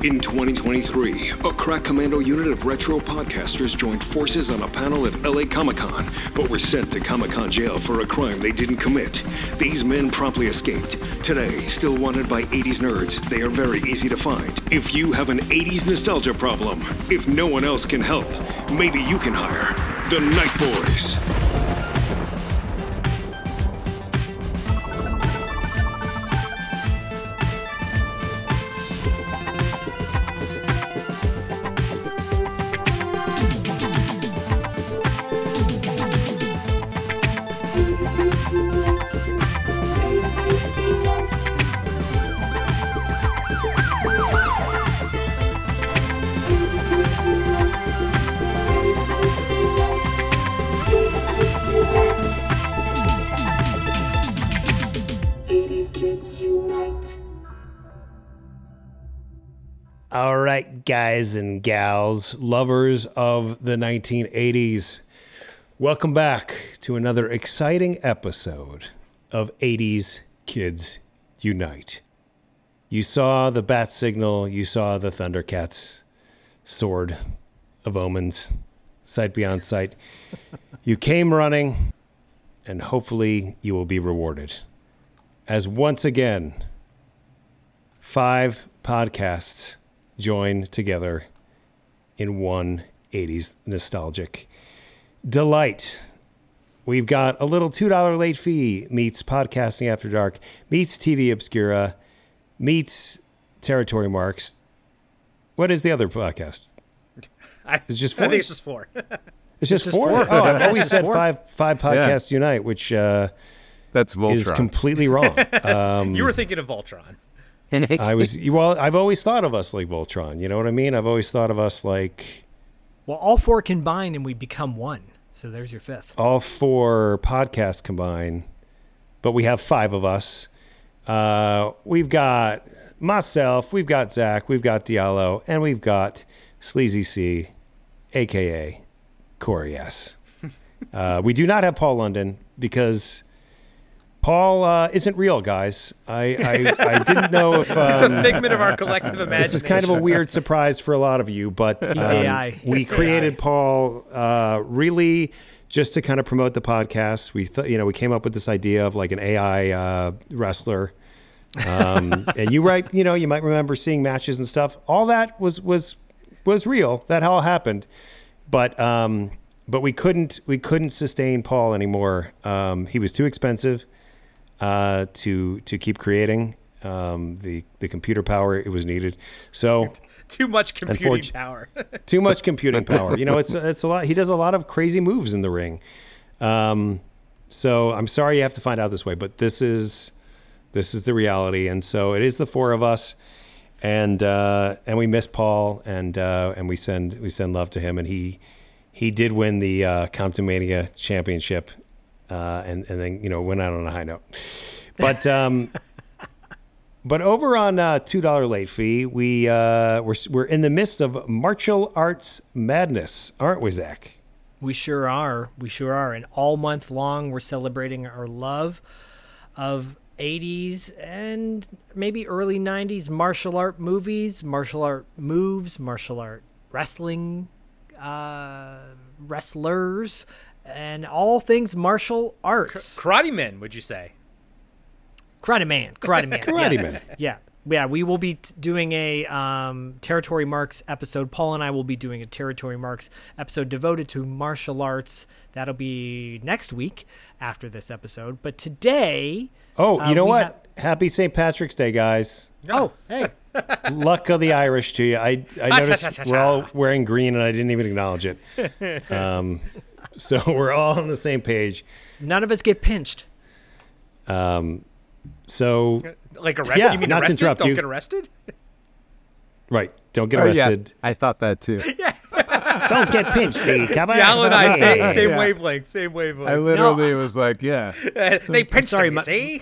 In 2023, a crack commando unit of retro podcasters joined forces on a panel at LA Comic-Con, but were sent to Comic-Con jail for a crime they didn't commit. These men promptly escaped. Today, still wanted by 80s nerds, they are very easy to find. If you have an 80s nostalgia problem, if no one else can help, maybe you can hire the Night Boys. All right, guys and gals, lovers of the 1980s, welcome back to another exciting episode of 80s Kids Unite. You saw the bat signal, you saw the Thundercats sword of omens, sight beyond sight. You came running, and hopefully you will be rewarded. As once again, 5 podcasts join together in one 80s nostalgic delight. We've got a little $2 late fee meets Podcasting After Dark, meets TV Obscura, meets Territory Marks. What is the other podcast? It's just 4? I think it's just 4. It's just 4? Oh, I've always said 5 podcasts unite, which that's Voltron. Is completely wrong. You were thinking of Voltron. I've always thought of us like Voltron. You know what I mean? I've always thought of us like... Well, all 4 combine and we become one. So there's your 5th. All 4 podcasts combine, but we have 5 of us. We've got myself, we've got Zach, we've got Diallo, and we've got Sleazy C, a.k.a. Corey S. We do not have Paul London because... Paul isn't real, guys. I didn't know if... it's a figment of our collective imagination. This is kind of a weird surprise for a lot of you, but we created Paul really just to kind of promote the podcast. We thought, we came up with this idea of like an AI wrestler. And you might remember seeing matches and stuff. All that was real. That all happened. But we couldn't sustain Paul anymore. He was too expensive. To keep creating the computer power it was needed. So too much computing power. Too much computing power. It's a lot. He does a lot of crazy moves in the ring. So I'm sorry you have to find out this way, but this is the reality. And so it is the 4 of us, and we miss Paul, and we send love to him, and he did win the Compton Mania championship. And then, went out on a high note. But but over on $2 late fee, we're in the midst of martial arts madness, aren't we, Zach? We sure are. And all month long, we're celebrating our love of 80s and maybe early 90s martial art movies, martial art moves, martial art wrestling, wrestlers, and all things martial arts. Karate Men, would you say? Karate Man. Man. Yeah. We will be doing a Territory Marks episode. Paul and I will be doing a Territory Marks episode devoted to martial arts. That'll be next week after this episode. But today... Oh, you know what? Happy St. Patrick's Day, guys. Oh, hey. Luck of the Irish to you. I noticed we're all wearing green, and I didn't even acknowledge it. So we're all on the same page. None of us get pinched. So like arrested? Yeah, you mean not arrested? To interrupt Don't you. get arrested? Right. Don't get arrested. Yeah, I thought that too. Yeah. Don't get pinched, Steve. Diallo and I same wavelength. I literally was like, yeah. They pinched him, see?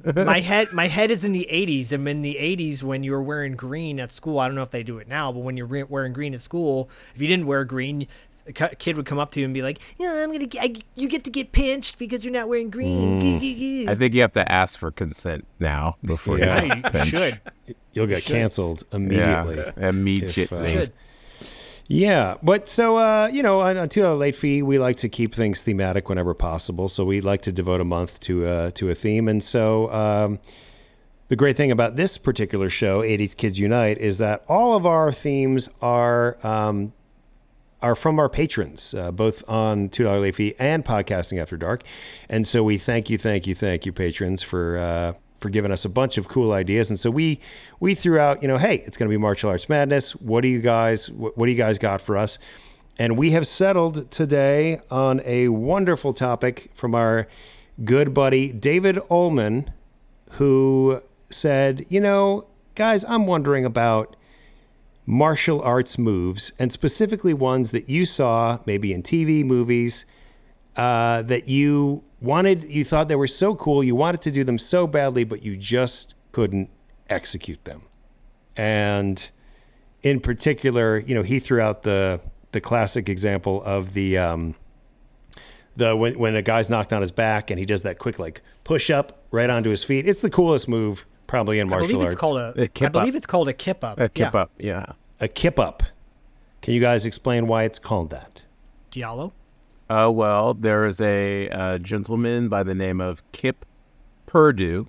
my head is in the 80s. And in the 80s, when you were wearing green at school, I don't know if they do it now, but when you're wearing green at school, if you didn't wear green, a kid would come up to you and be like, "Yeah, you get to get pinched because you're not wearing green." I think you have to ask for consent now before Yeah. you You should. You'll get canceled immediately. Yeah, immediately. Should. Yeah, but so on $2 late fee, we like to keep things thematic whenever possible. So we like to devote a month to a theme, and so the great thing about this particular show, 80s Kids Unite, is that all of our themes are from our patrons, both on $2 late fee and Podcasting After Dark, and so we thank you, patrons, for giving us a bunch of cool ideas. And so we threw out, hey, it's going to be Martial Arts Madness. What do you guys got for us? And we have settled today on a wonderful topic from our good buddy David Ullman, who said, guys, I'm wondering about martial arts moves, and specifically ones that you saw maybe in TV, movies, that you thought they were so cool, you wanted to do them so badly, but you just couldn't execute them. And in particular, he threw out the classic example of when a guy's knocked on his back and he does that quick push up right onto his feet. It's the coolest move probably in martial arts. I believe it's called a kip up. A kip up, yeah. A kip up. Can you guys explain why it's called that? Diallo? Well, there is a gentleman by the name of Kip Purdue.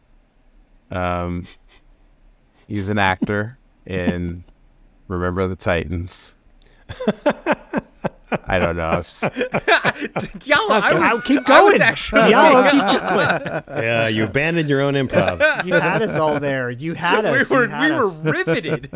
He's an actor in Remember the Titans. I don't know. Diallo, I'll keep going. Diallo, keep going. Yeah, you abandoned your own improv. You had us all there. You had us. We were riveted.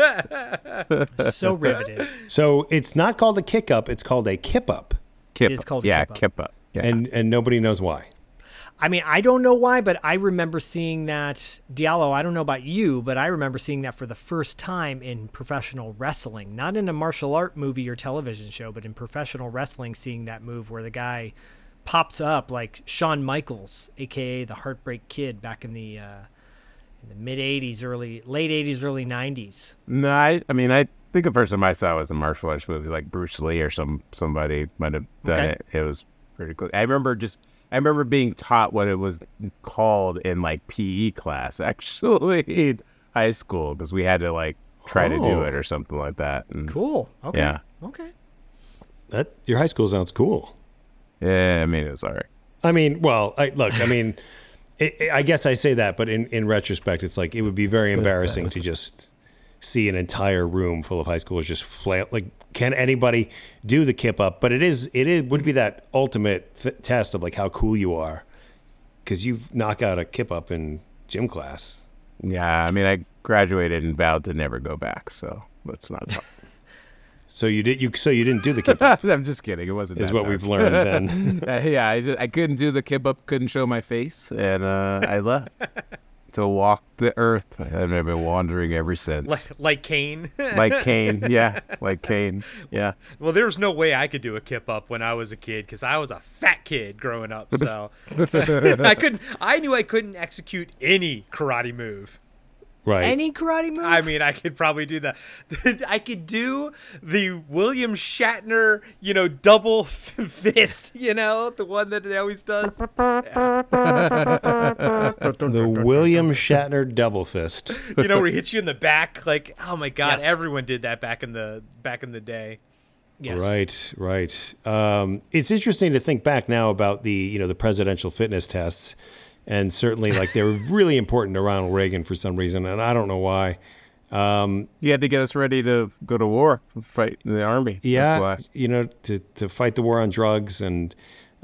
So riveted. So it's not called a kick up, it's called a kip up. Kip It is called yeah, kip up. kip up. Yeah. And nobody knows why. I mean, I don't know why, but I remember seeing that. Diallo, I don't know about you, but I remember seeing that for the first time in professional wrestling. Not in a martial art movie or television show, but in professional wrestling, seeing that move where the guy pops up like Shawn Michaels, a.k.a. the Heartbreak Kid, back in the mid-'80s, late 80s, early 90s. No, I think the first time I saw it was a martial arts movie, like Bruce Lee or somebody might have done it. It was pretty cool. I remember being taught what it was called in PE class, actually in high school, because we had to try to do it or something like that. And, Cool. Okay. Yeah. Okay. Your high school sounds cool. Yeah, it was all right. I guess I say that, but in retrospect, it's it would be very embarrassing to just see an entire room full of high schoolers just flail. Can anybody do the kip up? But it would be that ultimate test of how cool you are, because you knock out a kip up in gym class. Yeah, I graduated and vowed to never go back, so let's not talk. So you didn't do the kip up. I'm just kidding. It wasn't. Is that what time. we've learned then. I couldn't do the kip up. Couldn't show my face, and I left to walk the earth. And I've been wandering ever since. Like Kane. Like Kane, yeah. Like Kane, yeah. Well, there was no way I could do a kip up when I was a kid because I was a fat kid growing up. So I knew I couldn't execute any karate move. Right. Any karate move? I mean, I could probably do that. I could do the William Shatner, double fist, the one that he always does. Yeah. The William Shatner double fist. Where he hits you in the back. Oh my God, Yes. everyone did that back in the day. Yes. Right. It's interesting to think back now about the presidential fitness tests. And certainly, they were really important to Ronald Reagan for some reason, and I don't know why. You had to get us ready to go to war, fight in the army. Yeah, That's why. to fight the war on drugs, and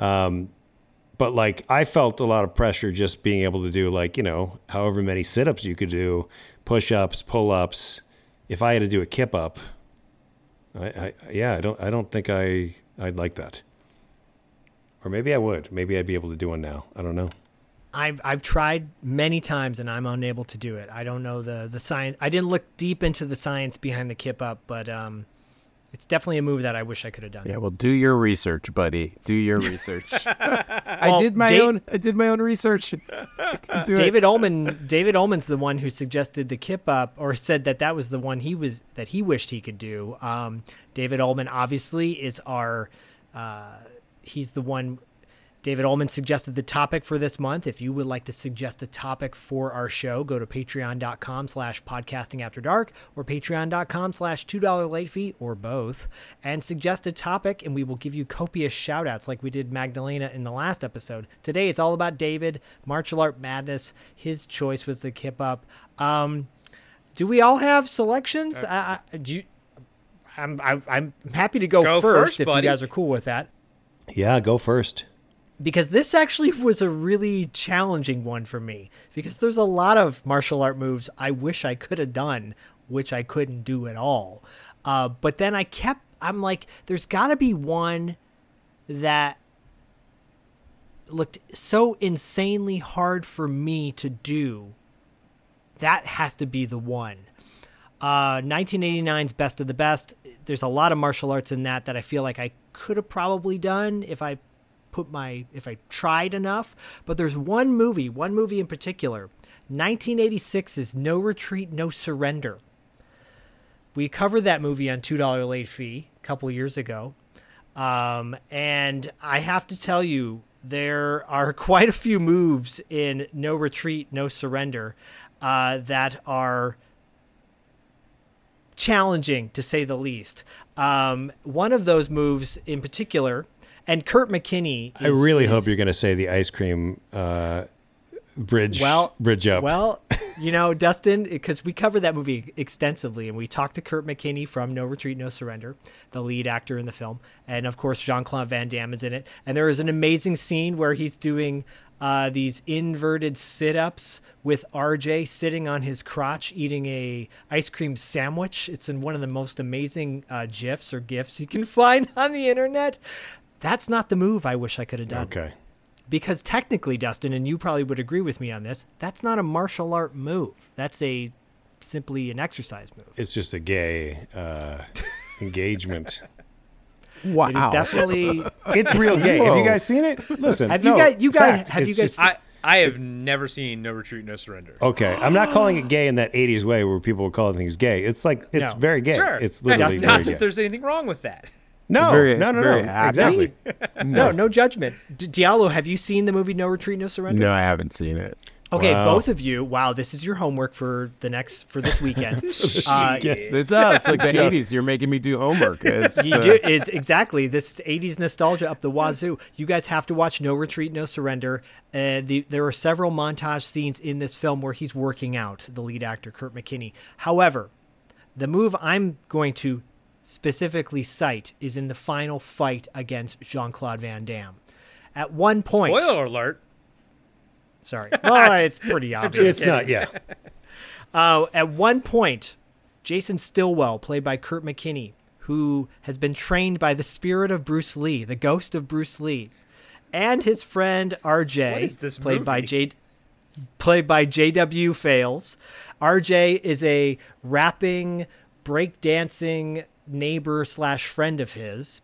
but I felt a lot of pressure just being able to do however many sit-ups you could do, push-ups, pull-ups. If I had to do a kip up, I don't think I'd like that, or maybe I would. Maybe I'd be able to do one now. I don't know. I've tried many times and I'm unable to do it. I don't know the science. I didn't look deep into the science behind the kip up, but It's definitely a move that I wish I could have done. Yeah, well, do your research, buddy. Do your research. I did my own research. David Ullman's the one who suggested the kip up, or said that was the one he wished he could do. David Ullman obviously is he's the one. David Ullman suggested the topic for this month. If you would like to suggest a topic for our show, go to patreon.com/podcastingafterdark or patreon.com/$2 late fee, or both, and suggest a topic, and we will give you copious shout outs like we did Magdalena in the last episode. Today, it's all about David, Martial Art Madness. His choice was the kip up. Do we all have selections? I'm happy to go first if buddy. You guys are cool with that. Yeah, go first. Because this actually was a really challenging one for me, because there's a lot of martial art moves I wish I could have done, which I couldn't do at all. But then I'm like, there's got to be one that looked so insanely hard for me to do. That has to be the one. 1989's Best of the Best. There's a lot of martial arts in that I feel like I could have probably done if I tried enough. But there's one movie in particular, 1986's No Retreat, No Surrender. We covered that movie on $2 late fee a couple years ago. And I have to tell you, there are quite a few moves in No Retreat, No Surrender that are challenging, to say the least. One of those moves in particular, and Kurt McKinney I really hope you're going to say the ice cream bridge up. Well, Dustin, because we covered that movie extensively, and we talked to Kurt McKinney from No Retreat, No Surrender, the lead actor in the film. And, of course, Jean-Claude Van Damme is in it. And there is an amazing scene where he's doing these inverted sit-ups with RJ sitting on his crotch eating a ice cream sandwich. It's in one of the most amazing GIFs or GIFs you can find on the internet. That's not the move I wish I could have done. Okay. Because technically, Dustin, and you probably would agree with me on this, that's not a martial art move. That's simply an exercise move. It's just a gay engagement. Wow. It is definitely... It's real gay. Whoa. Have you guys seen it? Listen. Have you guys... I have never seen No Retreat, No Surrender. Okay. I'm not calling it gay in that 80s way where people would call things gay. It's very gay. Sure. It's literally not gay. that there's anything wrong with that. No. Exactly. No judgment. Diallo, have you seen the movie No Retreat, No Surrender? No, I haven't seen it. Okay, both of you. Wow, this is your homework for this weekend. It's like the 80s. You're making me do homework. It's exactly. This is 80s nostalgia up the wazoo. You guys have to watch No Retreat, No Surrender. There are several montage scenes in this film where he's working out, the lead actor, Kurt McKinney. However, the move I'm going to specifically cite is in the final fight against Jean-Claude Van Damme. At one point... Spoiler alert. Sorry. Well, it's pretty obvious. It's not, yeah. At one point, Jason Stillwell, played by Kurt McKinney, who has been trained by the spirit of Bruce Lee, the ghost of Bruce Lee, and his friend RJ, played by J.W. Fails. RJ is a rapping, breakdancing neighbor / friend of his,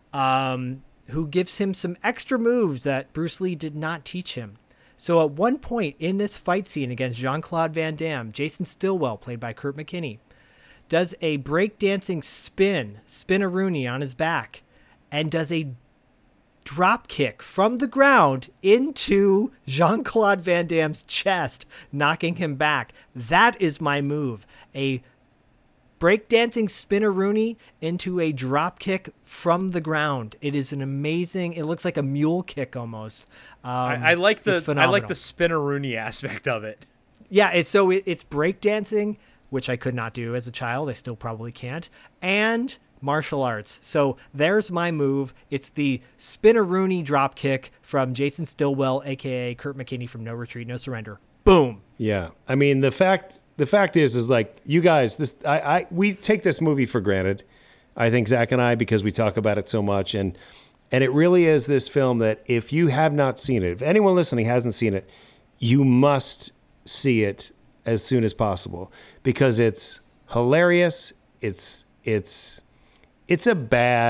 who gives him some extra moves that Bruce Lee did not teach him. So at one point in this fight scene against Jean-Claude Van Damme, Jason Stillwell, played by Kurt McKinney, does a breakdancing spin-a-rooney on his back, and does a drop kick from the ground into Jean-Claude Van Damme's chest, knocking him back. That is my move. A breakdancing spin-a-rooney into a drop kick from the ground. It is an amazing... It looks like a mule kick almost. I like the spin-a-rooney aspect of it. Yeah, it's breakdancing, which I could not do as a child. I still probably can't. And martial arts. So there's my move. It's the spin-a-rooney drop kick from Jason Stillwell, a.k.a. Kurt McKinney from No Retreat, No Surrender. Boom. Yeah. I mean, the fact is like, you guys, we take this movie for granted. I think Zach and I, because we talk about it so much, and it really is this film that if you have not seen it, if anyone listening hasn't seen it, you must see it as soon as possible, because it's hilarious. It's it's a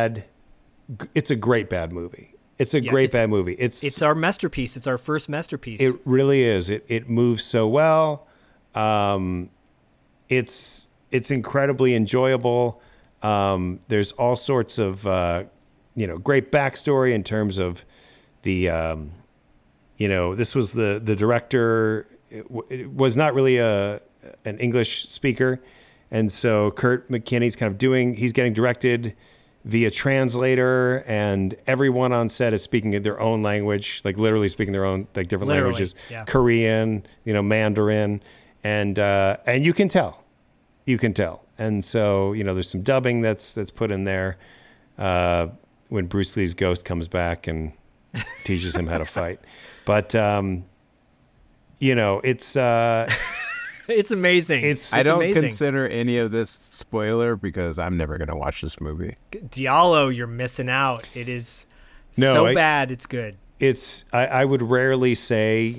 great bad movie. It's a great bad movie. It's our masterpiece. It's our first masterpiece. It really is. It moves so well. It's incredibly enjoyable. There's all sorts of great backstory in terms of the this was the director. It was not really an English speaker, and so Kurt McKinney's he's getting directed via translator, and everyone on set is speaking in their own language, like literally speaking their own different languages, Korean, Mandarin, and you can tell, and so there's some dubbing that's put in there when Bruce Lee's ghost comes back and teaches him how to fight, but it's. It's amazing. I don't amazing. consider any of this spoiler because I'm never going to watch this movie. Diallo, you're missing out. It is bad. It's good. I would rarely say,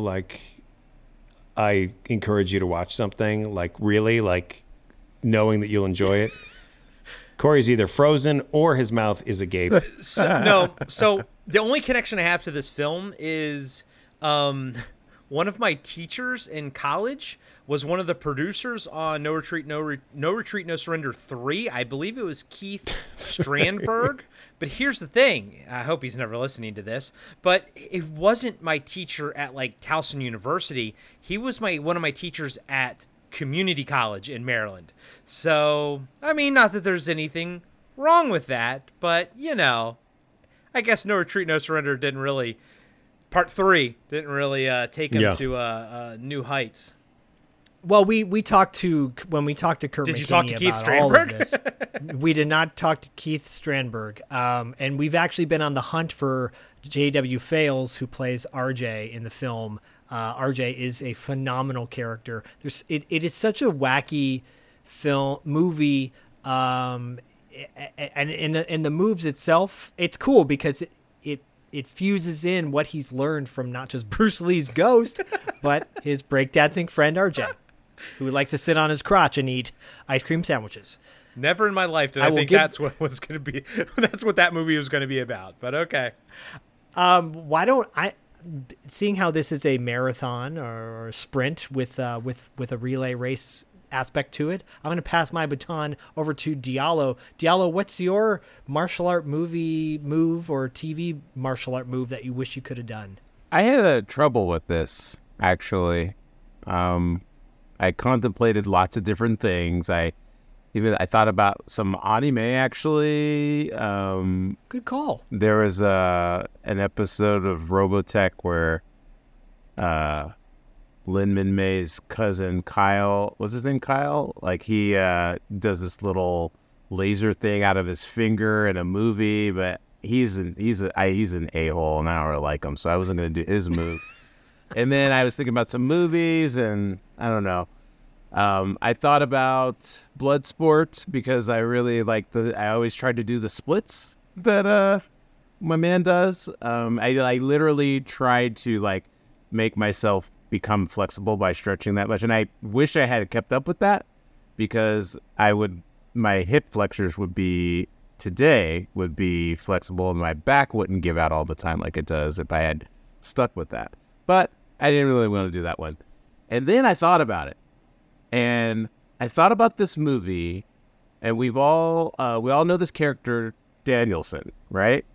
I encourage you to watch something really knowing that you'll enjoy it. Corey's either frozen or his mouth is agape. So the only connection I have to this film is one of my teachers in college was one of the producers on No Retreat, No Surrender 3. I believe it was Keith Strandberg. But here's the thing. I hope he's never listening to this. But it wasn't my teacher at Towson University. He was one of my teachers at community college in Maryland. So, not that there's anything wrong with that. But, I guess No Retreat, No Surrender Part 3 didn't really take him to new heights. Well, we talked to when we talked to Kurt. Did McKinney you talk to Keith about all of this. Strandberg? We did not talk to Keith Strandberg, and we've actually been on the hunt for J.W. Fales, who plays RJ in the film. RJ is a phenomenal character. It is such a wacky movie, and in the moves itself, it's cool because it fuses in what he's learned from not just Bruce Lee's ghost, but his breakdancing friend RJ, who likes to sit on his crotch and eat ice cream sandwiches. Never in my life did I think that's what was going to be. That's what that movie was going to be about. But okay. Why don't I? Seeing how this is a marathon or a sprint with a relay race aspect to it, I'm going to pass my baton over to Diallo. Diallo, what's your martial art movie move or TV martial art move that you wish you could have done? I had trouble with this, actually. I contemplated lots of different things. I thought about some anime, actually. Good call. There was an episode of Robotech where Lin May's cousin Kyle, was his name Kyle? He does this little laser thing out of his finger in a movie, but he's an a-hole and I don't really like him, so I wasn't going to do his move. And then I was thinking about some movies, and I don't know. I thought about Bloodsport because I really I always tried to do the splits that my man does. I literally tried to make myself become flexible by stretching that much, and I wish I had kept up with that because my hip flexors would be flexible and my back wouldn't give out all the time like it does if I had stuck with that. But I didn't really want to do that one. And then I thought about it, and I thought about this movie, and we all know this character Danielson, right?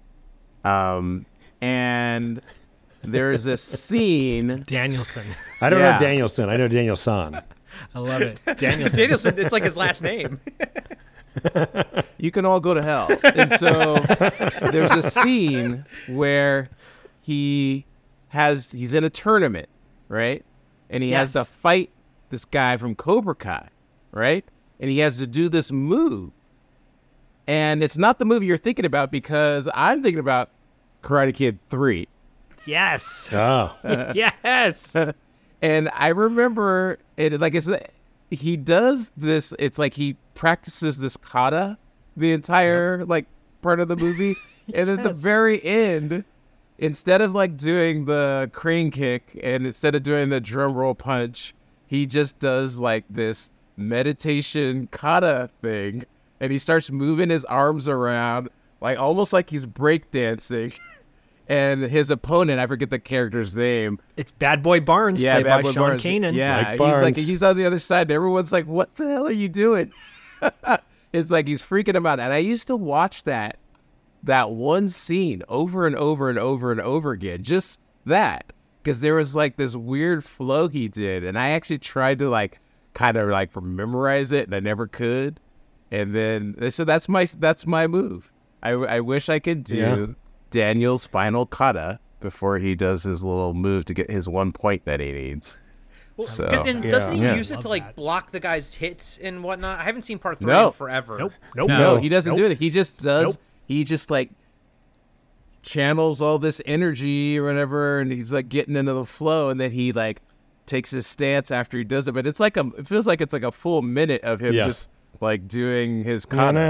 And there's a scene. Danielson. I don't know Danielson. I know Danielson. I love it. Danielson, it's like his last name. You can all go to hell. And so there's a scene where he's in a tournament, right? And he has to fight this guy from Cobra Kai, right? And he has to do this move. And it's not the movie you're thinking about because I'm thinking about Karate Kid 3. Yes. Oh. Yes. And I remember it he does this. It's like he practices this kata the entire part of the movie, and at the very end, instead of doing the crane kick and instead of doing the drum roll punch, he just does this meditation kata thing and he starts moving his arms around, like almost like he's breakdancing. And his opponent, I forget the character's name. It's Bad Boy Barnes, played by Sean Kanan. Yeah, he's on the other side, and everyone's like, "What the hell are you doing?" It's like he's freaking him out. And I used to watch that one scene over and over and over and over again, just that, because there was like this weird flow he did, and I actually tried to like kind of like memorize it, and I never could. And then so that's my move. I wish I could do Daniel's final kata before he does his little move to get his 1 point that he needs. Well, and doesn't he use it to like block the guy's hits and whatnot? I haven't seen part 3 in forever. No, he doesn't do it. He just does. He just like channels all this energy or whatever, and he's like getting into the flow, and then he like takes his stance after he does it. But it's like it feels like it's like a full minute of him just like doing his kata.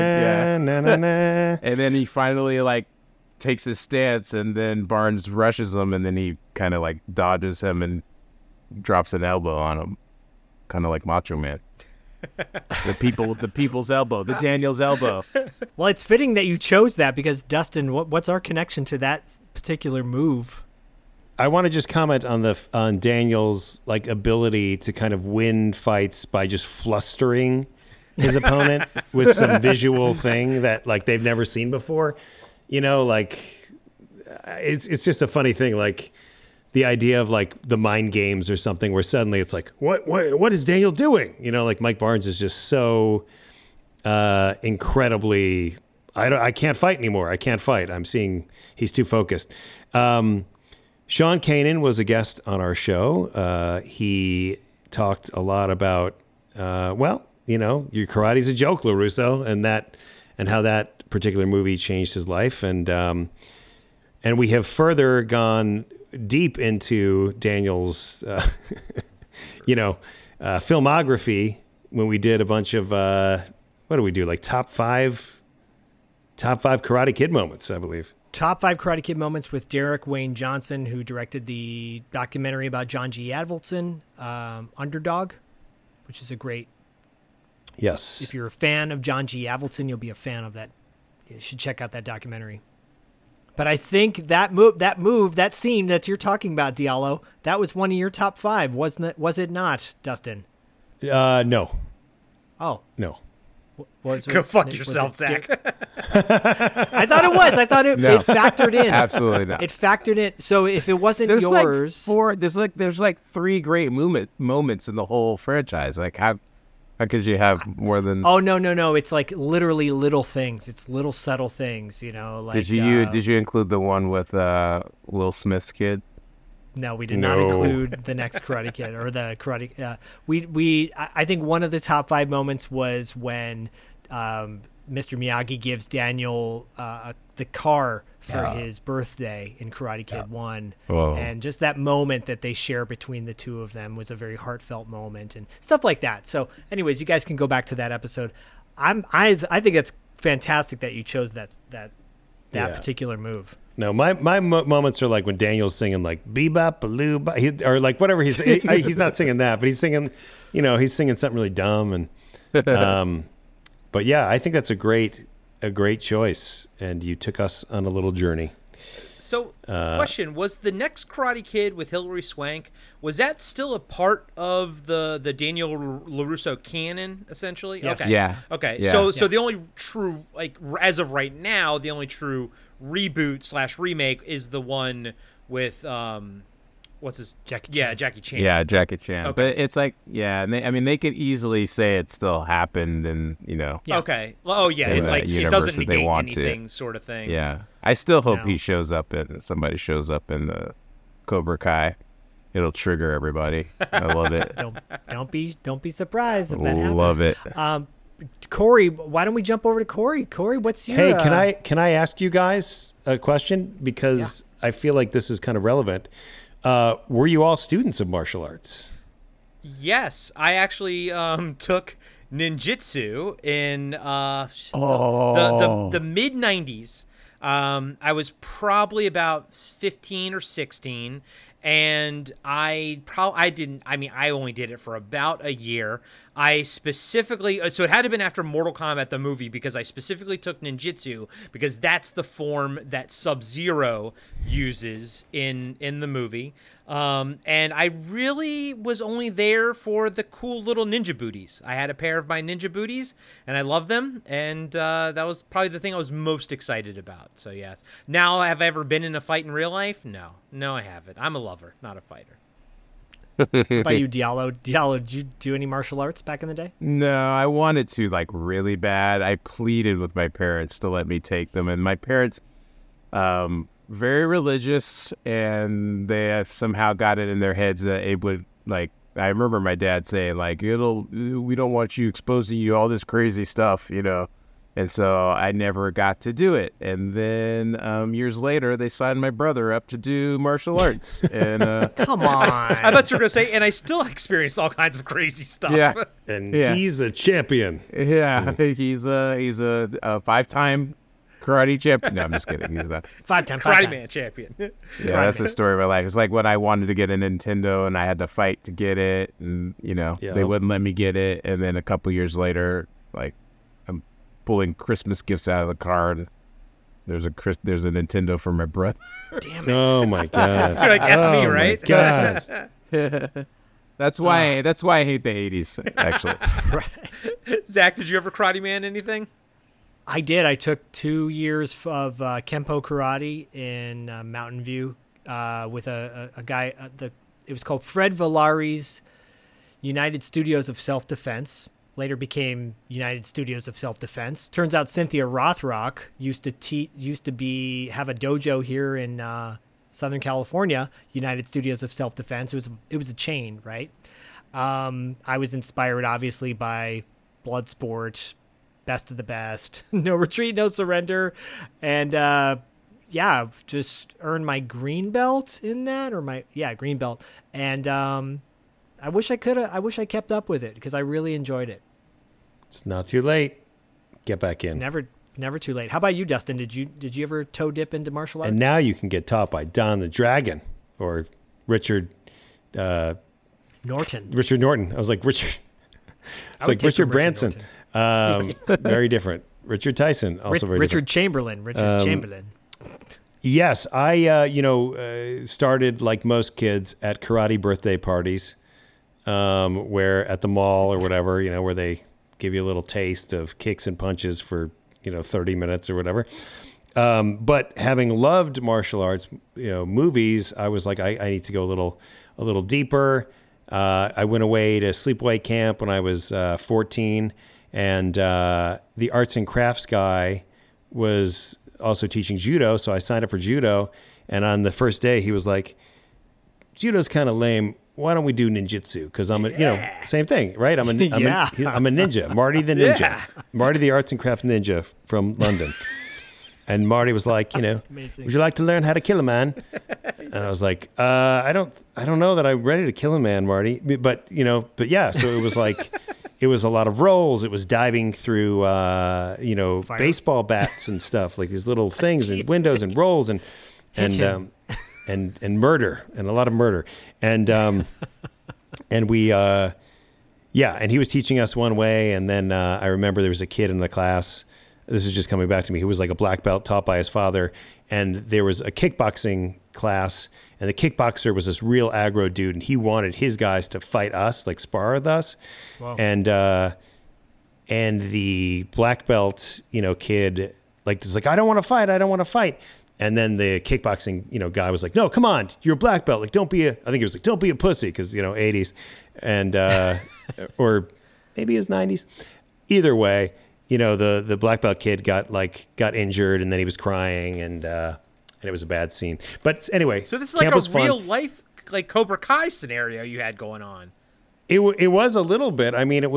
And then he finally like takes his stance, and then Barnes rushes him, and then he kind of like dodges him and drops an elbow on him, kind of like Macho Man. the people's elbow, the Daniel's elbow. Well, it's fitting that you chose that, because Dustin, what's our connection to that particular move? I want to just comment on Daniel's like ability to kind of win fights by just flustering his opponent with some visual thing that like they've never seen before. You know, like it's just a funny thing, like the idea of like the mind games or something, where suddenly it's like, what is Daniel doing? You know, like Mike Barnes is just so incredibly. I can't fight anymore. I can't fight. I'm seeing he's too focused. Sean Kanan was a guest on our show. He talked a lot about your karate's a joke, LaRusso, and how that particular movie changed his life, and we have further gone deep into Daniel's filmography when we did a bunch of what do we do, like top five Karate Kid moments, I believe. Top 5 Karate Kid moments with Derek Wayne Johnson, who directed the documentary about John G. Avildsen, Underdog, which is a great. Yes. If you're a fan of John G. Avildsen, you'll be a fan of that. You should check out that documentary. But I think that scene that you're talking about, Diallo, that was one of your top 5, wasn't it? Was it not, Dustin? No. Oh. No. Go fuck yourself, Zach. I thought it was. I thought it factored in. Absolutely not. It factored in. So if it wasn't yours, there's like 3 great moments in the whole franchise. Like how could you have more than? Oh no! It's like literally little things. It's little subtle things. You know. Like, did you include the one with Will Smith's kid? No, we did not include the next Karate Kid or the Karate. I think one of the top 5 moments was when Mr. Miyagi gives Daniel the car for his birthday in Karate Kid 1. Whoa. And just that moment that they share between the two of them was a very heartfelt moment and stuff like that. So anyways, you guys can go back to that episode. I think it's fantastic that you chose that particular move. No, my moments are like when Daniel's singing like bebop baloo, or like whatever he's not singing that, but he's singing, he's singing something really dumb, and but yeah, I think that's a great choice, and you took us on a little journey. So, question: was the next Karate Kid with Hilary Swank, was that still a part of the Daniel LaRusso canon, essentially? Yes. Okay. Yeah. Okay. Yeah. So the only true, like as of right now, the only true reboot / remake is the one with what's his Jackie Chan. Yeah, Jackie Chan. Yeah, Jackie Chan. Okay. But it's like, and they could easily say it still happened, and Yeah. Okay. Oh yeah, it's like it doesn't negate anything, sort of thing. Yeah, I still hope he shows up and somebody shows up in the Cobra Kai. It'll trigger everybody. I love it. Don't be surprised if that happens. Love it. Corey, why don't we jump over to Corey? Corey, what's your? Hey, can I ask you guys a question, because I feel like this is kind of relevant. Were you all students of martial arts? Yes, I actually took ninjutsu in the mid 90s. I was probably about 15 or 16, and I only did it for about a year. I specifically, so it had to have been after Mortal Kombat, the movie, because I specifically took ninjutsu because that's the form that Sub-Zero uses in the movie. And I really was only there for the cool little ninja booties. I had a pair of my ninja booties, and I love them. And that was probably the thing I was most excited about. So, yes. Now, have I ever been in a fight in real life? No. No, I haven't. I'm a lover, not a fighter. What about you, Diallo? Diallo, did you do any martial arts back in the day? No, I wanted to, like, really bad. I pleaded with my parents to let me take them. And my parents, very religious, and they have somehow got it in their heads that it would, like, I remember my dad saying, like, we don't want you exposing you all this crazy stuff, you know. And so I never got to do it. And then years later, they signed my brother up to do martial arts. And come on. I thought you were going to say, and I still experienced all kinds of crazy stuff. Yeah. And he's a champion. Yeah, he's a 5-time karate champion. No, I'm just kidding. He's not. 5-time Karate Man champion. Yeah, that's the story of my life. It's like when I wanted to get a Nintendo and I had to fight to get it, and they wouldn't let me get it. And then a couple years later, like, I'm pulling Christmas gifts out of the car, and there's a Nintendo for my brother. Damn it! Oh my god! You're like, that's me, right? God. That's why I hate the 80s. Actually, Right. Zach, did you ever Karate Man anything? I did. I took 2 years of Kempo karate in Mountain View with a guy. It was called Fred Villari's United Studios of Self-Defense. Later became United Studios of Self-Defense. Turns out Cynthia Rothrock used to have a dojo here in Southern California. United Studios of Self-Defense. It was a chain, right? I was inspired, obviously, by Bloodsport, Best of the Best, No Retreat, No Surrender, and just earned my green belt in that, green belt. And I wish I kept up with it because I really enjoyed it. It's not too late. Get back in. It's never too late. How about you, Dustin? Did you ever toe dip into martial arts? And now you can get taught by Don the Dragon or Richard Norton. Richard Norton. I was like Richard. It's like Richard Branson. Very different. Richard Tyson, also very Richard different. Chamberlain. Richard Chamberlain. Yes, I started like most kids at karate birthday parties, where at the mall or whatever, where they give you a little taste of kicks and punches for 30 minutes or whatever. But having loved martial arts, movies, I was like, I need to go a little deeper. I went away to sleepaway camp when I was 14, and the arts and crafts guy was also teaching judo, so I signed up for judo. And on the first day, he was like, "Judo's kind of lame. Why don't we do ninjutsu?" Because I'm same thing, right? I'm a ninja, Marty the ninja, Yeah. Marty the arts and crafts ninja from London. And Marty was like, Amazing. "Would you like to learn how to kill a man?" And I was like, I don't know that I'm ready to kill a man, Marty. But yeah. So it was like, it was a lot of rolls. It was diving through, baseball bats and stuff, like these little things and windows and rolls and murder and a lot of murder. And and we, and he was teaching us one way. And then I remember there was a kid in the class. This is just coming back to me. He was like a black belt taught by his father. And there was a kickboxing class, and the kickboxer was this real aggro dude, and he wanted his guys to fight us, like spar with us. Wow. And the black belt, kid, was like, I don't want to fight. And then the kickboxing, guy was like, no, come on, you're a black belt. Like, don't be a pussy, because, 80s and, or maybe it was 90s. Either way, the black belt kid got injured, and then he was crying, and it was a bad scene. But anyway, so this is like a real life, like Cobra Kai scenario you had going on. It was a little bit. I mean, it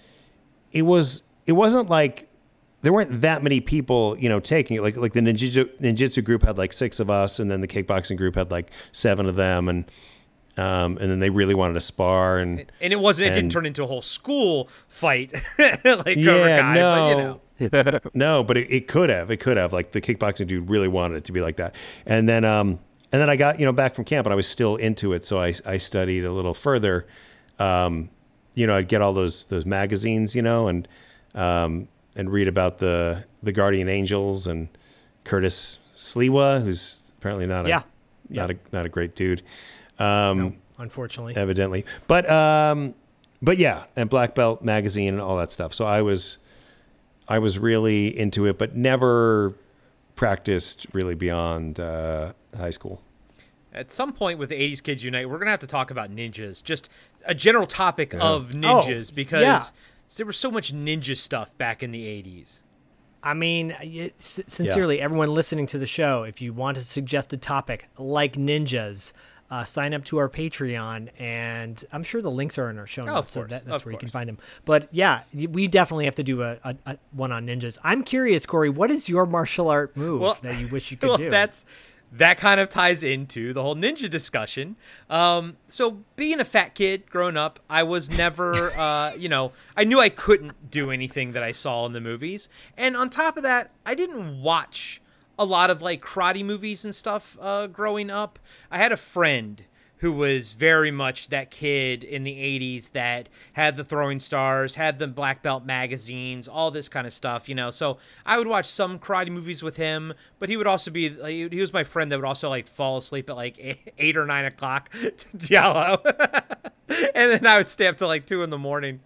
wasn't like there weren't that many people, taking it. Like the ninjutsu group had like 6 of us, and then the kickboxing group had like 7 of them, and then they really wanted to spar, and it didn't turn into a whole school fight like Cobra Kai. No. But, no, but it could have. Like the kickboxing dude really wanted it to be like that, and then I got back from camp, and I was still into it, so I studied a little further, I'd get all those magazines, and read about the Guardian Angels and Curtis Sliwa, who's apparently not a great dude. No, unfortunately, evidently, but yeah, and Black Belt magazine and all that stuff. So I was really into it, but never practiced really beyond high school. At some point with the 80s Kids Unite, we're going to have to talk about ninjas, just a general topic of ninjas, because there was so much ninja stuff back in the 80s. I mean, sincerely, everyone listening to the show, if you want to suggest a topic like ninjas, sign up to our Patreon, and I'm sure the links are in our show notes, so that's where you can find them. But yeah, we definitely have to do a one on ninjas. I'm curious, Corey, what is your martial art move that you wish you could do? That kind of ties into the whole ninja discussion. So being a fat kid growing up, I was never, I knew I couldn't do anything that I saw in the movies. And on top of that, I didn't watch a lot of like karate movies and stuff growing up. I had a friend who was very much that kid in the 80s that had the throwing stars, had the black belt magazines, all this kind of stuff, So I would watch some karate movies with him, but he would also be, he was my friend that would also like fall asleep at like 8 or 9 o'clock to Giallo. And then I would stay up till like 2 a.m.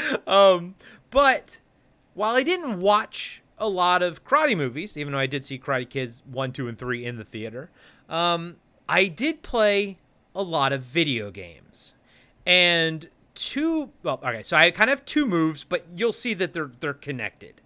But while I didn't watch a lot of karate movies, even though I did see Karate Kids 1, 2, and 3 in the theater, I did play a lot of video games. And so I kind of have two moves, but you'll see that they're connected.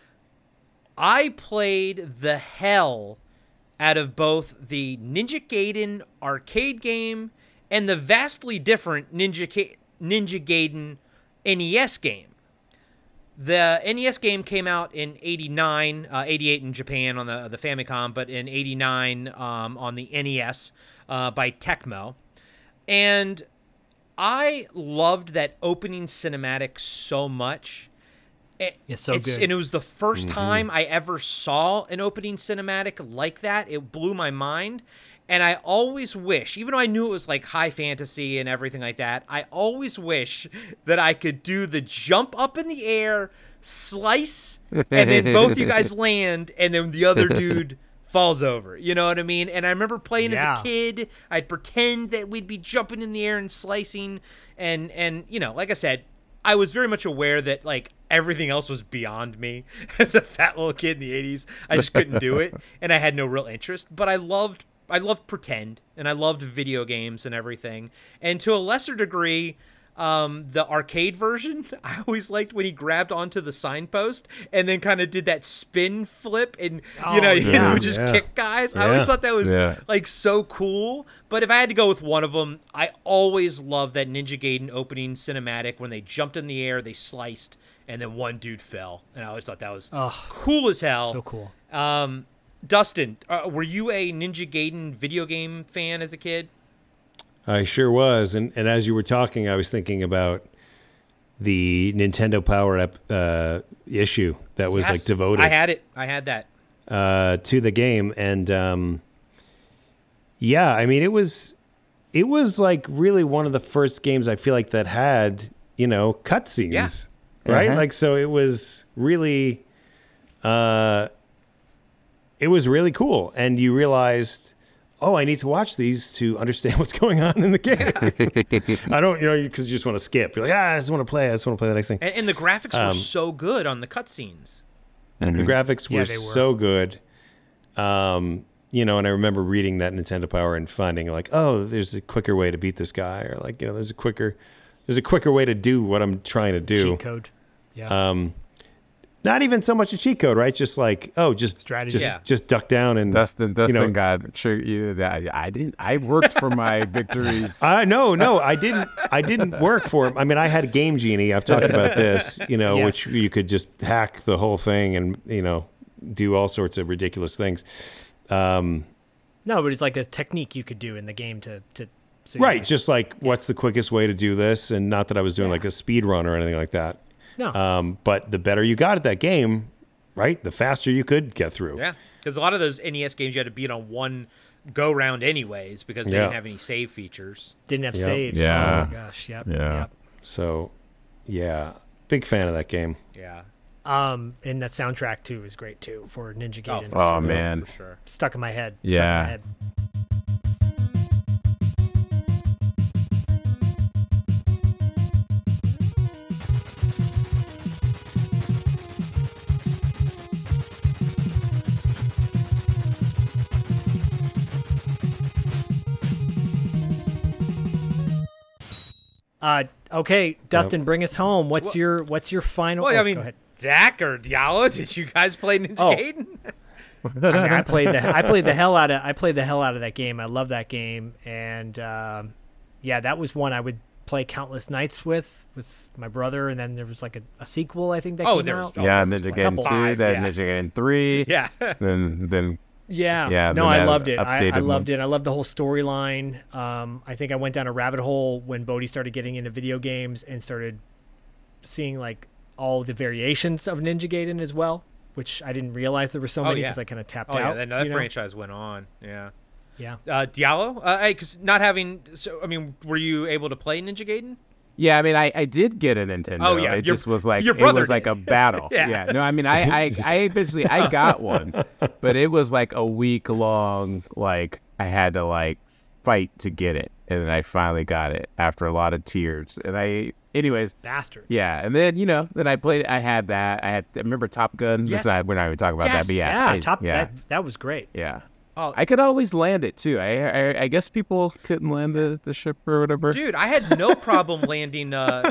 I played the hell out of both the Ninja Gaiden arcade game and the vastly different Ninja Gaiden NES game. The NES game came out in 89, 88 in Japan on the Famicom, but in 89 on the NES by Tecmo. And I loved that opening cinematic so much. It's so good. And it was the first time I ever saw an opening cinematic like that. It blew my mind. And I always wish, even though I knew it was like high fantasy and everything like that, I always wish that I could do the jump up in the air, slice, and then both you guys land, and then the other dude falls over. You know what I mean? And I remember playing as a kid. I'd pretend that we'd be jumping in the air and slicing. And like I said, I was very much aware that like everything else was beyond me as a fat little kid in the 80s. I just couldn't do it. And I had no real interest. But I loved pretend, and I loved video games and everything. And to a lesser degree, the arcade version, I always liked when he grabbed onto the signpost and then kind of did that spin flip and, he would just kick guys. I always thought that was like so cool. But if I had to go with one of them, I always loved that Ninja Gaiden opening cinematic when they jumped in the air, they sliced, and then one dude fell. And I always thought that was cool as hell. So cool. Dustin, were you a Ninja Gaiden video game fan as a kid? I sure was. And as you were talking, I was thinking about the Nintendo Power Up issue that was like devoted. I had it. I had that. To the game. And I mean, it was like really one of the first games I feel like that had, cutscenes. Yeah. Right? Like, so it was really... it was really cool. And you realized, I need to watch these to understand what's going on in the game. I don't, because you just want to skip. You're like, I just want to play the next thing. And the graphics were so good on the cutscenes. The graphics were so good. And I remember reading that Nintendo Power and finding like, there's a quicker way to beat this guy. Or like, there's a quicker way to do what I'm trying to do. Cheat code. Yeah. Not even so much a cheat code, right? Just like, just strategy. Just duck down and Dustin got sure I worked for my victories. No, I didn't work for him. I mean, I had a Game Genie. I've talked about this, which you could just hack the whole thing and do all sorts of ridiculous things. No, but it's like a technique you could do in the game to so right. Just like, what's the quickest way to do this? And not that I was doing like a speed run or anything like that. No. But the better you got at that game, right, the faster you could get through. Yeah, because a lot of those NES games you had to beat on one go-round anyways because they didn't have any save features. Didn't have saves. Yeah. Oh, my gosh. Yep. Yeah. So, Yeah, big fan of that game. Yeah. And that soundtrack too is great too for Ninja Gaiden. Oh man, for sure. Stuck in my head. Yeah. Stuck in my head. Okay, Dustin, bring us home. What's your final? Well, I go mean, ahead. Dak or Diallo, did you guys play Ninja Gaiden? I played the hell out of that game. I love that game, and yeah, that was one I would play countless nights with my brother. And then there was like a sequel, I think that came out. Ninja Gaiden 2, then Ninja Gaiden 3. Yeah. then Yeah. No, I loved it. I loved it. I loved the whole storyline. I think I went down a rabbit hole when Bodhi started getting into video games and started seeing like all the variations of Ninja Gaiden as well, which I didn't realize there were so many because I kind of tapped out. Yeah, that franchise went on. Yeah. Yeah. Diallo? Because not having... So, I mean, were you able to play Ninja Gaiden? Yeah, I mean, I did get a Nintendo. Oh, yeah. It just was like, it was like a battle. Yeah. No, I mean, I eventually, I got one, but it was like a week long, like, I had to, like, fight to get it. And then I finally got it after a lot of tears. And anyways. Bastard. Yeah. And then, then I played, I had that. I remember Top Gun. Yes. We're not even talking about that, but yeah. That was great. Yeah. Oh. I could always land it too. I guess people couldn't land the ship or whatever. Dude, I had no problem landing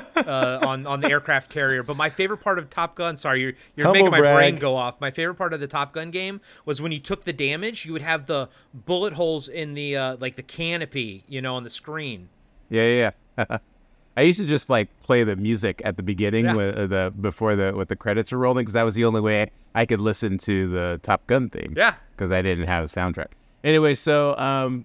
on the aircraft carrier. But my favorite part of Top Gun, sorry, you're making my brain go off. My favorite part of the Top Gun game was when you took the damage, you would have the bullet holes in the like the canopy, on the screen. Yeah. I used to just like play the music at the beginning with the credits were rolling because that was the only way I could listen to the Top Gun theme. Yeah. Because I didn't have a soundtrack. Anyway, so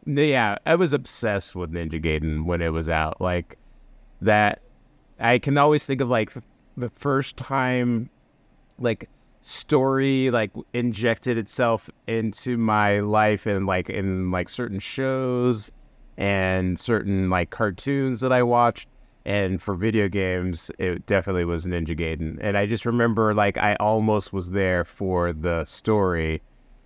I was obsessed with Ninja Gaiden when it was out. Like that, I can always think of like the first time, like story like injected itself into my life and like in like certain shows and certain like cartoons that I watched. And for video games, it definitely was Ninja Gaiden. And I just remember, like, I almost was there for the story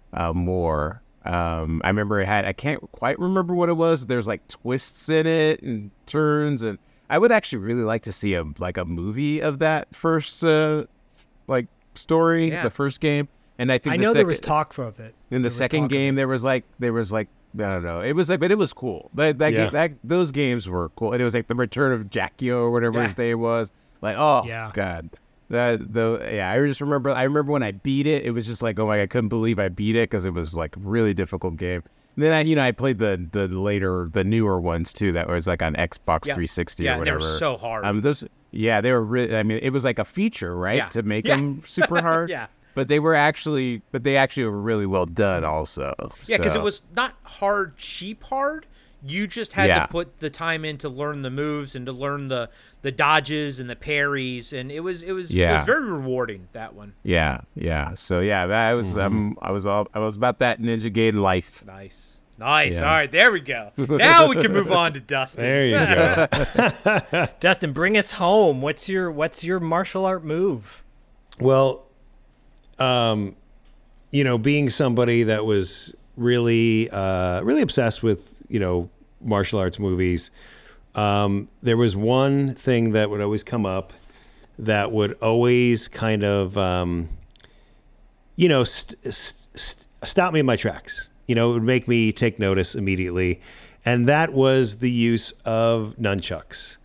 more. I remember I can't quite remember what it was. There's, like, twists in it and turns. And I would actually really like to see a movie of that first, story, the first game. And I think there was talk of it. In the second game, there was like I don't know. It was like, but it was cool. Those games were cool. And it was like the Return of Jackio or whatever his name was. Like, God. I just remember. I remember when I beat it. It was just like, oh my God, I couldn't believe I beat it because it was like a really difficult game. And then I played the newer ones too. That was like on Xbox 360 or whatever. Yeah, they were so hard. They were really. I mean, it was like a feature, right, to make them super hard. Yeah. But they actually were really well done also. Yeah, because it was not hard, cheap hard. You just had to put the time in to learn the moves and to learn the dodges and the parries, and it was very rewarding, that one. Yeah. So I was I was about that Ninja Gaiden life. Nice. Yeah. All right, there we go. Now we can move on to Dustin. There you go. Dustin, bring us home. What's your martial art move? Well, being somebody that was really obsessed with, martial arts movies, there was one thing that would always come up that would always kind of, stop me in my tracks. It would make me take notice immediately. And that was the use of nunchucks.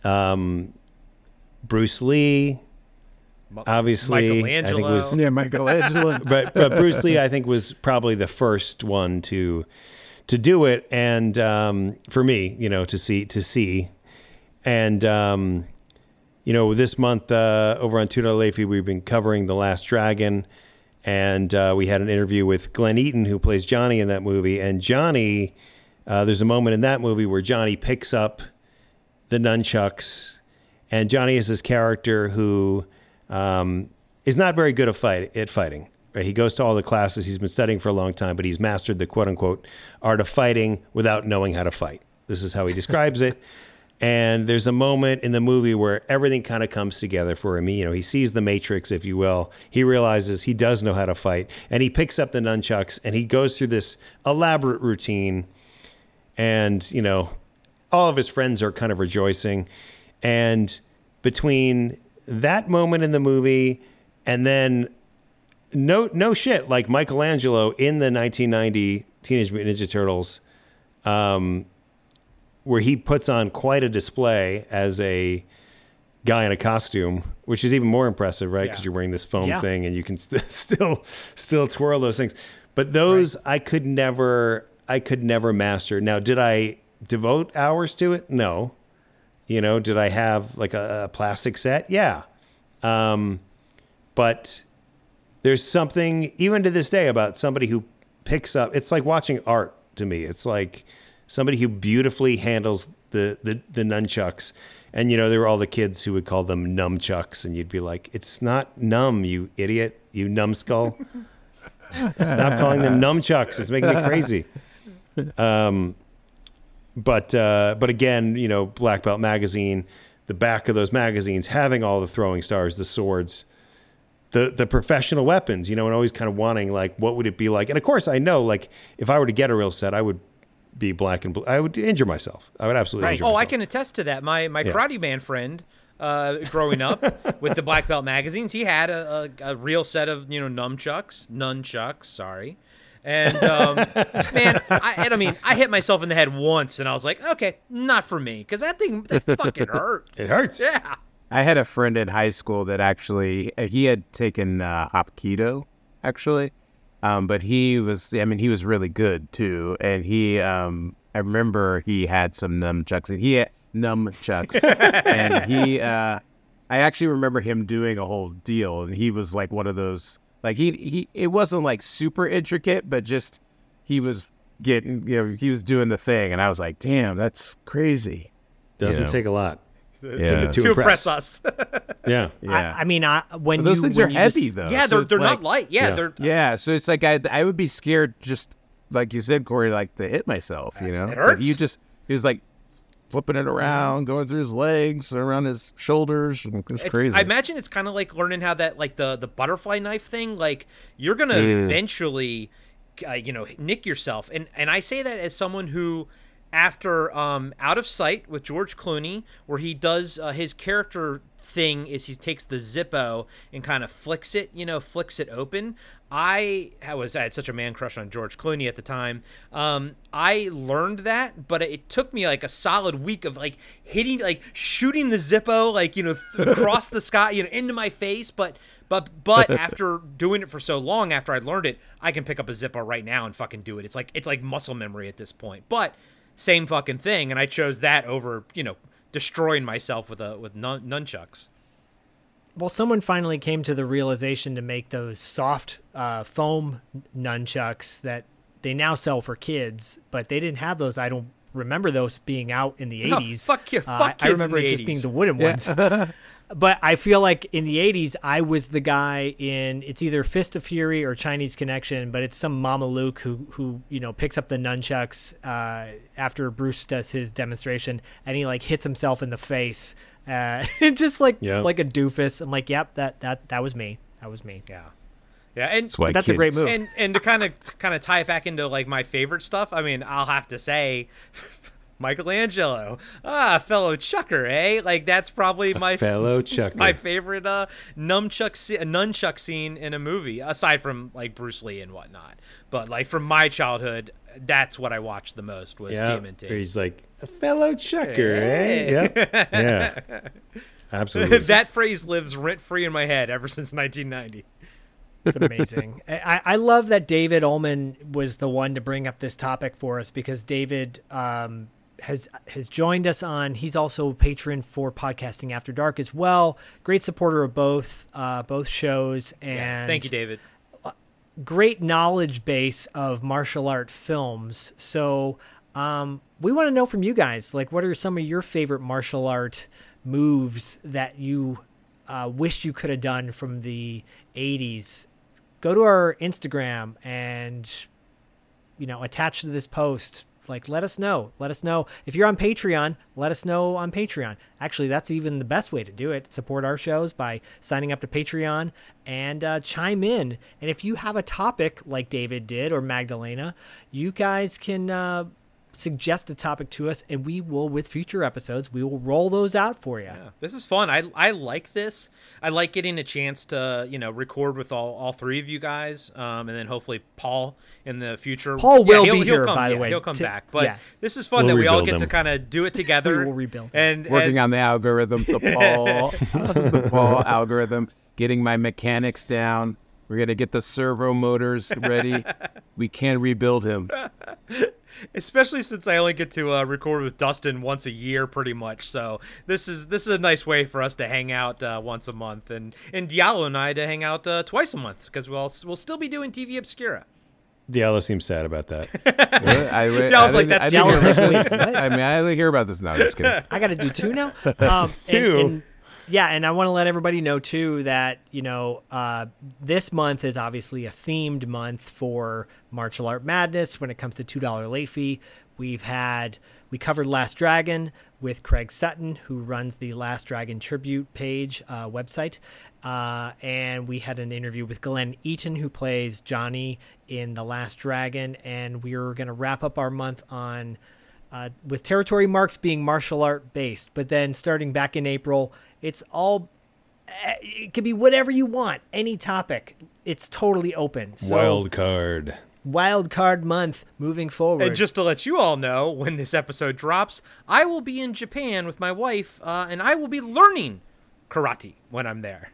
Bruce Lee, obviously, I think was Michelangelo. but Bruce Lee, I think, was probably the first one to do it, and for me, to see, and this month over on Tudor Leafy, we've been covering The Last Dragon, and we had an interview with Glenn Eaton, who plays Johnny in that movie, and Johnny, there's a moment in that movie where Johnny picks up the nunchucks, and Johnny is this character who is not very good at fighting. Right? He goes to all the classes. He's been studying for a long time, but he's mastered the quote-unquote art of fighting without knowing how to fight. This is how he describes it. And there's a moment in the movie where everything kind of comes together for him. He sees the Matrix, if you will. He realizes he does know how to fight. And he picks up the nunchucks and he goes through this elaborate routine. And, all of his friends are kind of rejoicing. And between that moment in the movie and then no shit, like Michelangelo in the 1990 Teenage Mutant Ninja Turtles, where he puts on quite a display as a guy in a costume, which is even more impressive, right? Because you're wearing this foam thing and you can still twirl those things. But those I could never master. Now, did I devote hours to it? No. Did I have like a plastic set? Yeah. But there's something even to this day about somebody who picks up. It's like watching art to me. It's like somebody who beautifully handles the nunchucks. And, there were all the kids who would call them numchucks. And you'd be like, it's not numb, you idiot, you numbskull. Stop calling them numchucks. It's making me crazy. But again, Black Belt Magazine, the back of those magazines having all the throwing stars, the swords, the professional weapons, and always kind of wanting, like, what would it be like? And of course, I know, like, if I were to get a real set, I would be black and blue. I would injure myself. I would absolutely injure myself. I can attest to that. My Karate Man friend, growing up with the Black Belt magazines, he had a real set of, nunchucks, sorry. And, man, I hit myself in the head once, and I was like, okay, not for me, because that fucking hurt. It hurts. Yeah. I had a friend in high school that actually, he had taken Hapkido, actually. But he was really good too. And I remember he had some nunchucks, and I actually remember him doing a whole deal. And he was like one of those, like it wasn't like super intricate, but just, he was getting, he was doing the thing. And I was like, damn, that's crazy. Doesn't take a lot. To impress us. Yeah. When those things are heavy though. Yeah, so they're not light. Yeah, so it's like I would be scared, just like you said, Corey, like to hit myself. It hurts. But he was like flipping it around, going through his legs, around his shoulders. It's crazy. I imagine it's kind of like learning how that, like the butterfly knife thing. Like you're gonna eventually, nick yourself. And I say that as someone who, after Out of Sight with George Clooney, where he does his character thing is he takes the Zippo and kind of flicks it open. I had such a man crush on George Clooney at the time. I learned that, but it took me like a solid week of like shooting the Zippo, across the sky, into my face. But after doing it for so long, after I learned it, I can pick up a Zippo right now and fucking do it. It's like muscle memory at this point. But same fucking thing, and I chose that over, destroying myself with nunchucks. Well, someone finally came to the realization to make those soft foam nunchucks that they now sell for kids, but they didn't have those. I don't remember those being out in the 80s. Fuck you, fuck kids. I remember in the it 80s. just being the wooden ones. But I feel like in the 80s, I was the guy in, it's either Fist of Fury or Chinese Connection, but it's some Mama Luke who picks up the nunchucks after Bruce does his demonstration, and he like hits himself in the face, just like a doofus. I'm like, yep, that was me. That was me. Yeah. Yeah, and that's a great move. And to kind of tie it back into like my favorite stuff, I mean, I'll have to say, Michelangelo, fellow chucker, eh? Like that's probably my fellow chucker, my favorite nunchuck scene in a movie, aside from like Bruce Lee and whatnot. But like from my childhood, that's what I watched the most was TMNT. He's like a fellow chucker, eh? Yeah, absolutely. That phrase lives rent free in my head ever since 1990. It's amazing. I love that David Ullman was the one to bring up this topic for us because David has joined us on. He's also a patron for Podcasting After Dark as well. Great supporter of both shows, and thank you, David. Great knowledge base of martial art films. So we want to know from you guys, like, what are some of your favorite martial art moves that you wished you could have done from the 80s? Go to our Instagram and, attach to this post Like, let us know. Let us know. If you're on Patreon, let us know on Patreon. Actually, that's even the best way to do it. Support our shows by signing up to Patreon and chime in. And if you have a topic like David did or Magdalena, you guys can suggest a topic to us, and we will, with future episodes, we will roll those out for you. Yeah, this is fun. I like this. I like getting a chance to, record with all three of you guys, and then hopefully Paul in the future. Paul will be here, by the way. He'll come back. But this is fun that we all get to kind of do it together. We will rebuild and working on the algorithm, the Paul algorithm, getting my mechanics down. We're going to get the servo motors ready. We can rebuild him. Especially since I only get to record with Dustin once a year, pretty much. So this is a nice way for us to hang out once a month, and Diallo and I to hang out twice a month, because we'll still be doing TV Obscura. Diallo seems sad about that. Diallo's like, that's too much. I mean, I didn't hear about this now. I'm just kidding. I got to do 2 now? 2? And I want to let everybody know, too, that, this month is obviously a themed month for Martial Art Madness when it comes to $2 late fee. We covered Last Dragon with Craig Sutton, who runs the Last Dragon Tribute page website. And we had an interview with Glenn Eaton, who plays Johnny in The Last Dragon. And we're going to wrap up our month on with Territory Marks being martial art based. But then starting back in April, it could be whatever you want, any topic. It's totally open. So, wild card month moving forward. And just to let you all know, when this episode drops, I will be in Japan with my wife, and I will be learning karate when I'm there.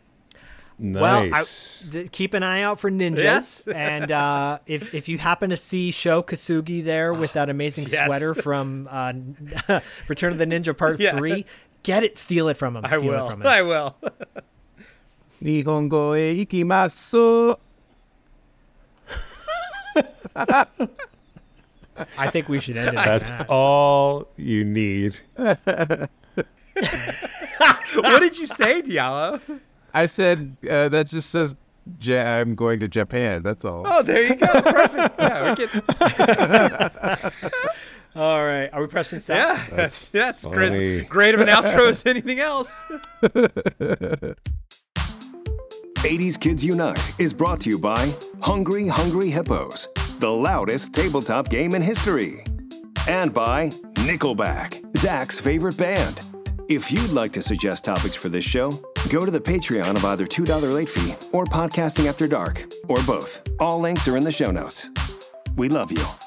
Nice. Well, keep an eye out for ninjas. Yes. And if you happen to see Sho Kasugi there with that amazing sweater from Return of the Ninja Part 3, get it, steal it from him. I will. Nihongo e ikimasu. I think we should end it. That's all you need. What did you say, Diallo? I said that just says I'm going to Japan. That's all. Oh, there you go. Perfect. Yeah, we can. All right. Are we pressing stop? Yeah, that's great of an outro as anything else. 80s Kids Unite is brought to you by Hungry Hungry Hippos, the loudest tabletop game in history. And by Nickelback, Zach's favorite band. If you'd like to suggest topics for this show, go to the Patreon of either $2 Late Fee or Podcasting After Dark, or both. All links are in the show notes. We love you.